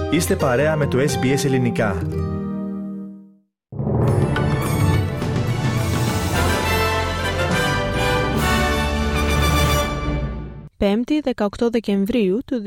Είστε παρέα με το SBS Ελληνικά. Πέμπτη, 18 Δεκεμβρίου του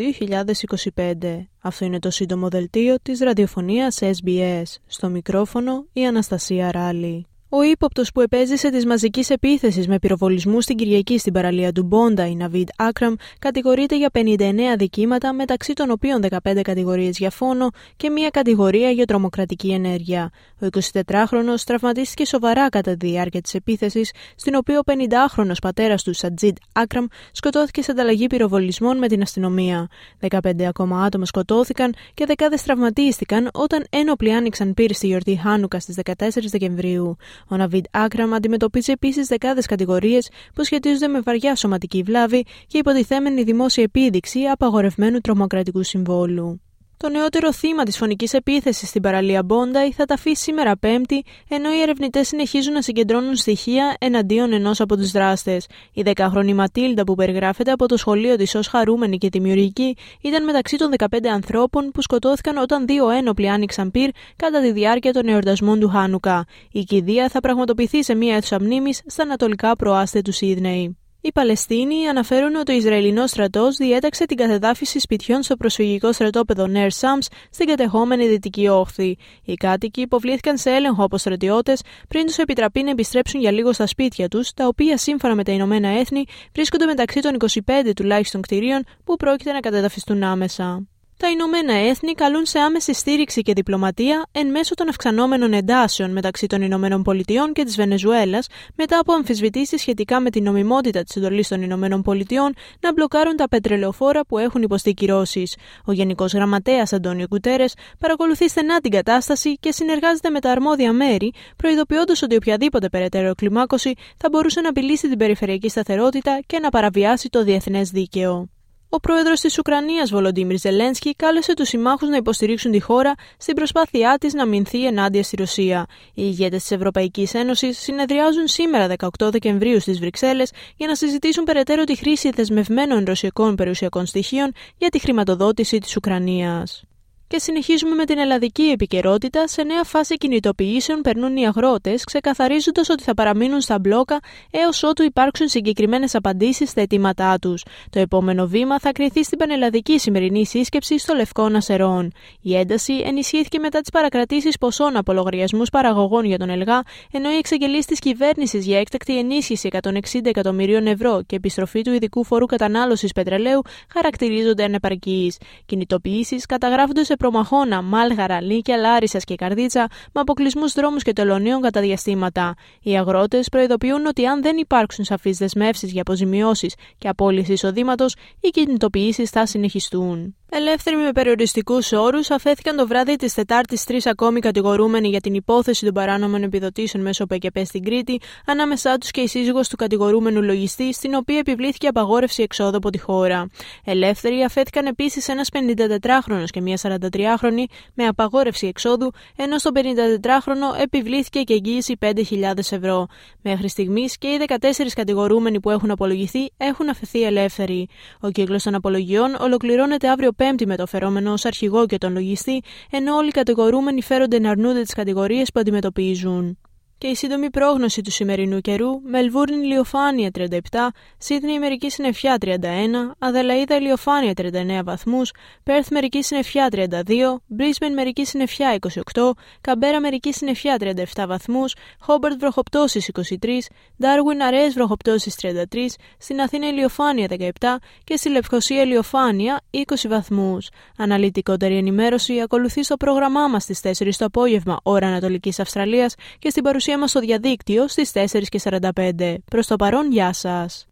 2025. Αυτό είναι το σύντομο δελτίο της ραδιοφωνίας SBS. Στο μικρόφωνο η Αναστασία Ράλη. Ο ύποπτος που επέζησε της μαζικής επίθεσης με πυροβολισμού στην Κυριακή στην παραλία του Μπόντα, η Ναβίντ Άκραμ, κατηγορείται για 59 αδικήματα, μεταξύ των οποίων 15 κατηγορίες για φόνο και μία κατηγορία για τρομοκρατική ενέργεια. Ο 24χρονος τραυματίστηκε σοβαρά κατά τη διάρκεια της επίθεσης, στην οποία ο 50χρονος πατέρας του, Σατζίντ Άκραμ, σκοτώθηκε σε ανταλλαγή πυροβολισμών με την αστυνομία. 15 ακόμα άτομα σκοτώθηκαν και δεκάδες τραυματίστηκαν όταν ένοπλοι άνοιξαν πυρ στη γιορτή Χάνουκα στις 14 Δεκεμβρίου. Ο Ναβίντ Άκραμ αντιμετωπίζει επίσης δεκάδες κατηγορίες που σχετίζονται με βαριά σωματική βλάβη και υποτιθέμενη δημόσια επίδειξη απαγορευμένου τρομοκρατικού συμβόλου. Το νεότερο θύμα της φωνικής επίθεσης στην παραλία Μπόνταϊ θα ταφεί σήμερα Πέμπτη, ενώ οι ερευνητές συνεχίζουν να συγκεντρώνουν στοιχεία εναντίον ενός από τους δράστες. Η 10χρονη Ματίλντα, που περιγράφεται από το σχολείο της ως χαρούμενη και δημιουργική, ήταν μεταξύ των 15 ανθρώπων που σκοτώθηκαν όταν δύο ένοπλοι άνοιξαν πυρ κατά τη διάρκεια των εορτασμών του Χάνουκα. Η κηδεία θα πραγματοποιηθεί σε μια αίθουσα μνήμης στα ανατολικά προάστια του Σίδνεϊ. Οι Παλαιστίνοι αναφέρουν ότι ο Ισραηλινός στρατός διέταξε την κατεδάφιση σπιτιών στο προσφυγικό στρατόπεδο Νέρ Σάμς στην κατεχόμενη Δυτική Όχθη. Οι κάτοικοι υποβλήθηκαν σε έλεγχο από στρατιώτες πριν τους επιτραπεί να επιστρέψουν για λίγο στα σπίτια τους, τα οποία σύμφωνα με τα Ηνωμένα Έθνη βρίσκονται μεταξύ των 25 τουλάχιστον κτηρίων που πρόκειται να κατεδαφιστούν άμεσα. Τα Ηνωμένα Έθνη καλούν σε άμεση στήριξη και διπλωματία εν μέσω των αυξανόμενων εντάσεων μεταξύ των Ηνωμένων Πολιτειών και της Βενεζουέλας, μετά από αμφισβητήσεις σχετικά με την νομιμότητα της εντολής των Ηνωμένων Πολιτειών να μπλοκάρουν τα πετρελαιοφόρα που έχουν υποστεί κυρώσεις. Ο Γενικός Γραμματέας Αντώνιο Γκουτέρες παρακολουθεί στενά την κατάσταση και συνεργάζεται με τα αρμόδια μέρη, προειδοποιώντας ότι οποιαδήποτε περαιτέρω κλιμάκωση θα μπορούσε να απειλήσει την περιφερειακή σταθερότητα και να παραβιάσει το διεθνές δίκαιο. Ο πρόεδρος της Ουκρανίας, Βολοντίμιρ Ζελένσκι, κάλεσε τους συμμάχους να υποστηρίξουν τη χώρα στην προσπάθειά της να αμυνθεί ενάντια στη Ρωσία. Οι ηγέτες της Ευρωπαϊκής Ένωσης συνεδριάζουν σήμερα, 18 Δεκεμβρίου, στις Βρυξέλλες για να συζητήσουν περαιτέρω τη χρήση δεσμευμένων ρωσικών περιουσιακών στοιχείων για τη χρηματοδότηση της Ουκρανίας. Και συνεχίζουμε με την ελλαδική επικαιρότητα. Σε νέα φάση κινητοποιήσεων περνούν οι αγρότες, ξεκαθαρίζοντας ότι θα παραμείνουν στα μπλόκα έως ότου υπάρξουν συγκεκριμένες απαντήσεις στα αιτήματά τους. Το επόμενο βήμα θα κριθεί στην πανελλαδική σημερινή σύσκεψη στο Λευκώνα Σερών. Η ένταση ενισχύθηκε μετά τις παρακρατήσεις ποσών από λογαριασμούς παραγωγών για τον ΕΛΓΑ, ενώ οι εξαγγελίες της κυβέρνησης για έκτακτη ενίσχυση 160 εκατομμυρίων ευρώ και επιστροφή του ειδικού φόρου κατανάλωσης πετρελαίου χαρακτηρίζονται ανεπαρκείς. Κινητοποιήσεις καταγράφονται σε Προμαχώνα, Μάλγαρα, Λύκεια, Λάρισσας και Καρδίτσα, με αποκλεισμούς δρόμους και τελωνίων κατά διαστήματα. Οι αγρότες προειδοποιούν ότι αν δεν υπάρξουν σαφείς δεσμεύσεις για αποζημιώσεις και απώλειση εισοδήματος, οι κινητοποιήσεις θα συνεχιστούν. Ελεύθεροι με περιοριστικούς όρους αφέθηκαν το βράδυ της Τετάρτης 3 ακόμη κατηγορούμενοι για την υπόθεση των παράνομων επιδοτήσεων μέσω ΠΚΠ στην Κρήτη, ανάμεσά τους και η σύζυγος του κατηγορούμενου λογιστή, στην οποία επιβλήθηκε απαγόρευση εξόδου από τη χώρα. Ελεύθεροι αφέθηκαν επίσης ένας 54χρονος και μια 43χρονη με απαγόρευση εξόδου, ενώ στον 54χρονο επιβλήθηκε και εγγύηση 5.000 ευρώ. Μέχρι στιγμής και οι 14 κατηγορούμενοι που έχουν απολογηθεί έχουν αφαιθεί ελεύθεροι. Ο κύκλος των απολογιών ολοκληρώνεται αύριο Πέμπτη με το φερόμενο ως αρχηγό και τον λογιστή, ενώ όλοι οι κατηγορούμενοι φέρονται να αρνούνται τις κατηγορίες που αντιμετωπίζουν. Και η σύντομη πρόγνωση του σημερινού καιρού: Μελβούρνη ηλιοφάνεια 37, Σίδνεϊ μερική συννεφιά 31, Αδελαΐδα ηλιοφάνεια 39 βαθμούς, Πέρθ μερική συννεφιά 32, Μπρίσμπεν μερική συννεφιά 28, Καμπέρα μερική συννεφιά 37 βαθμούς, Χόμπαρτ βροχοπτώσεις 23, Ντάρουιν αραιές βροχοπτώσεις 33, στην Αθήνα ηλιοφάνεια 17 και στη Λευκοσία ηλιοφάνεια 20 βαθμούς. Αναλυτικότερη ενημέρωση ακολουθεί στο πρόγραμμά μας στις 4 το απόγευμα, ώρα Ανατολικής Αυστραλίας, και στην παρουσία μας στο διαδίκτυο στις 4:45. Προς το παρόν, γεια σας.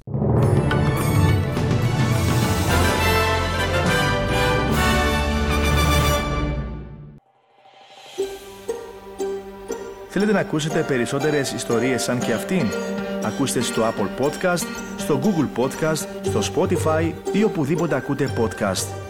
Θέλετε να ακούσετε περισσότερες ιστορίες σαν και αυτήν? Ακούστε στο Apple Podcast, στο Google Podcast, στο Spotify ή οπουδήποτε ακούτε podcast.